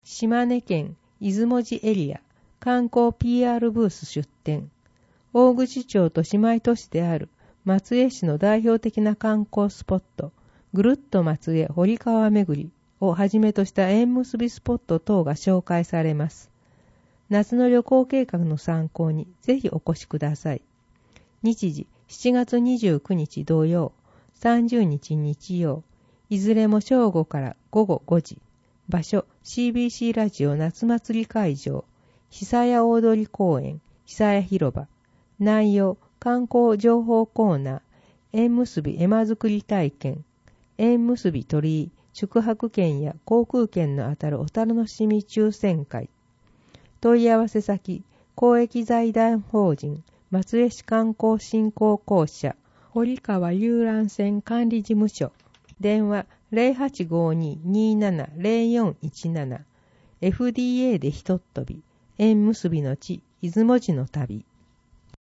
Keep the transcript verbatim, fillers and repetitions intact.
島根県出雲寺エリア観光 ピーアール ブース出展。大口町と姉妹都市である松江市の代表的な観光スポット、ぐるっと松江堀川巡りをはじめとした縁結びスポット等が紹介されます。夏の旅行計画の参考にぜひお越しください。日時しちがつにじゅうくにち土曜、さんじゅうにち日曜、いずれも正午からごごごじ。場所 シービーシー ラジオ夏祭り会場、久屋大通公園、久屋広場。内容、観光情報コーナー、縁結び絵馬作り体験、縁結び鳥居、宿泊券や航空券の当たるお楽しみ抽選会。問い合わせ先、公益財団法人松江市観光振興公社堀川遊覧船管理事務所。電話 ゼロはちごに にーなな ゼロよんいちなな。エフディーエー でひとっ飛び。縁結びの地、出雲路の旅。